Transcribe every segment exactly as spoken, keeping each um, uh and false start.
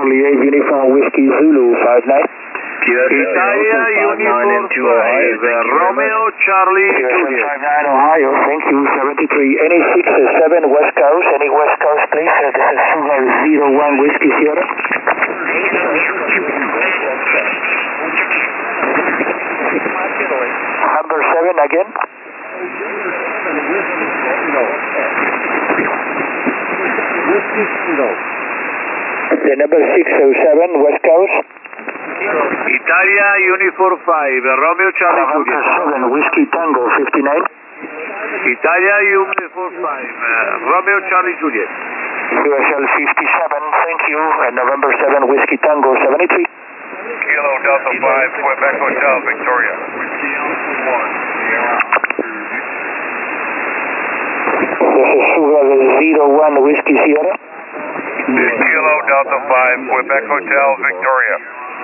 Charlie eight, Uniform Whiskey Zulu five nine. Italia, Uniform five, Romeo, Charlie, Juliet. five nine, Ohio, thank you, seventy-three. Any six seven West Coast, any West Coast, please. Uh, this is Sugar zero one Whiskey Sierra. Number seven again. The number six oh seven West Coast. Italia, Uniform five, Romeo, Charlie, Juliet. seven Whiskey Tango fifty-nine. Italia, Uniform five, Romeo, Charlie, Juliet. U S L fifty-seven, thank you. And November seven Whiskey Tango seventy-three. Kilo Delta five, Quebec Hotel, Victoria. Whiskey Alpha one. This is Sugar zero one Whiskey Sierra. Kilo Delta five, Quebec Hotel, Victoria.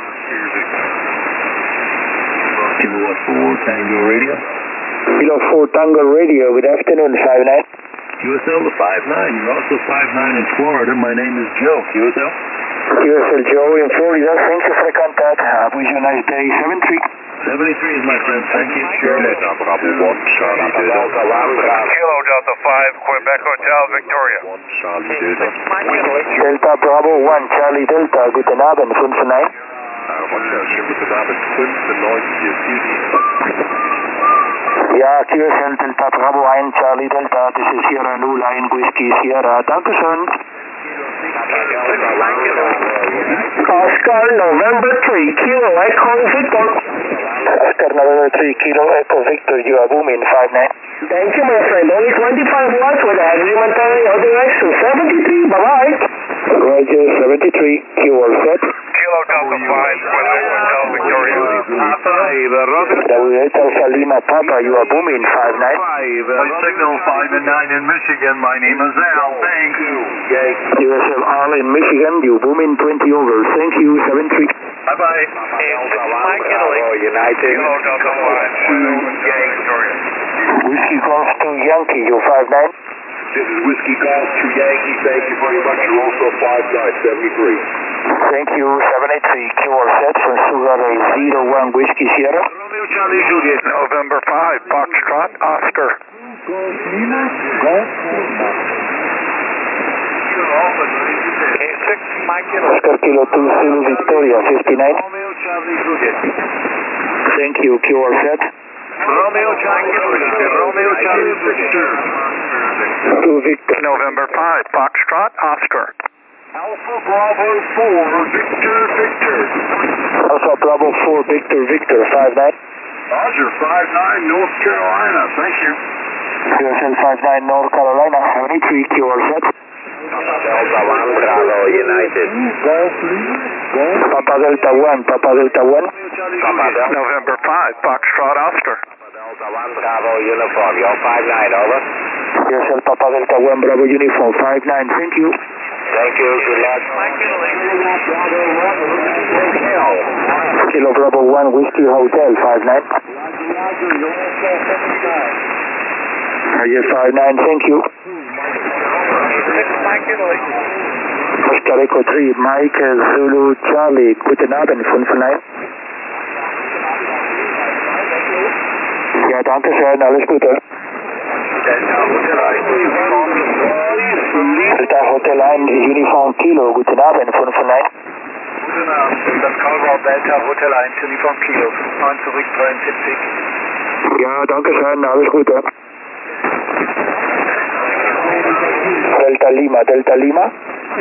Kilo four Tango Radio. Kilo four Tango Radio, good afternoon, five nine. Q S L to five nine, you're also five nine in Florida. My name is Joe. Q S L? Q S L Joe in Florida, thank you for the contact. Have a nice day, seven three. seventy-three is my friend, thank you. Delta Bravo one, Charlie Delta. Kilo Delta five, Quebec Hotel, Victoria. one, Charlie Delta. Delta Bravo one, Charlie Delta, guten Abend, fünf neun. Guten Abend, fünf neun, hier Südi. Ja, Q S L Delta Bravo one, Charlie Delta, this is Sierra Nula in Whiskey Sierra, Dankeschön. Oscar November three, Kilo Echo Victor. Oscar November three, Kilo Echo Victor, you are booming five nine. Thank you, my friend. Only twenty-five watts with agreementary other extra seventy-three, bye-bye. Roger, seventy-three, Q all set. Kilo Delta five, Quebec Hotel, Victoria. five, Robert. Delta Lima Papa, you are booming five nine. five, Signal five and nine in Michigan. My name is Al. Thank you. U S L Al in Michigan, you booming twenty over. Thank you, seven three. Bye-bye. Mike Italy. United. Kilo Delta five, Victoria. Whiskey Golf to Yankee, you five nine. This is Whiskey Golf to Yankee. Thank you very much. You're also five nine, seventy-three. Thank you, seven eight three, Q all set from Sugar zero one Whiskey Sierra. Romeo Charlie Juliet, November five, Foxtrot, Oscar. Oscar Kilo two Zulu Victoria fifty-nine. Romeo Charlie Juliet. Thank you, Q all set. Romeo Charlie Juliet, Romeo Charlie Victor. Two Victor. November five, Foxtrot, Oscar. Alpha Bravo four, Victor Victor. Alpha Bravo four Victor Victor five nine. Roger, five nine, North Carolina. Thank you. U S L five nine North Carolina seventy-three, Q all set. Delta one, Bravo, United. Papa Delta one, Papa Delta one. Papa Delta. November five, Foxtrot, Oscar. Delta one, Bravo, Uniform. You're five nine, over. U S L Papa Delta one Bravo Uniform five nine, thank you. Thank you, good luck. Kilo Bravo one Whiskey Hotel five nine. Roger five nine, thank you. Oscar Echo three, Mike Zulu Charlie, guten Abend, fünf neun. Ja, danke schön, alles Gute. Delta Hotel eins, Uniform Kilo, guten Abend, fünf neun. Guten Abend, das Callround Delta Hotel eins, Uniform Kilo, neun zurück, dreiundsiebzig. Ja, danke schön, alles Gute. Delta Lima, Delta Lima.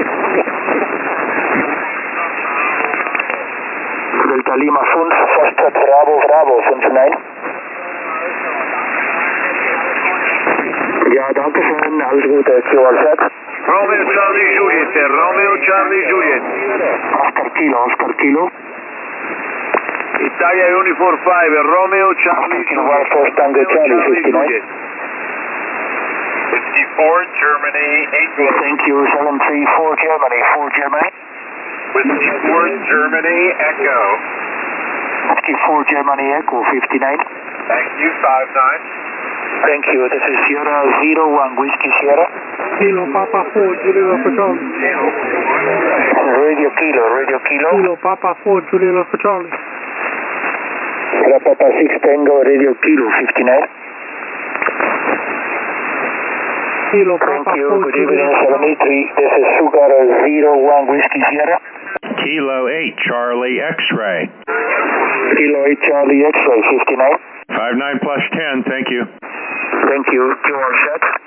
Delta Lima fünf, Foster Bravo, Bravo, fünf neun. Ja, danke schön, alles Gute, Q all set. Romeo Charlie Juliet, Romeo Charlie Juliet. Oscar Kilo, Oscar Kilo. Italia Uniform five, Romeo Charlie Oscar Kilo, one four Tango Charlie, fifty-nine. fifty-four, Germany, eight. Thank you, seven three four Germany, four Germany. Whiskey four, Germany, Echo. Whiskey four Germany, Echo, fifty-nine. Thank you, five nine. Thank you, this is Sierra zero one Whiskey Sierra. Kilo Papa four, Julia Patrol. Radio Kilo, Radio Kilo. Kilo, Papa four, Juliet Alpha Charlie. Hello, Papa six Tango, Radio Kilo, fifty-nine. Kilo, Thank Papa you, four, good Juliet evening, Alpha seven eight three. This is Sugar zero one Whiskey Sierra. Kilo eight, Charlie X-ray. Kilo eight, Charlie X-ray, fifty-nine. five nine plus ten, thank you. Thank you. Two on set.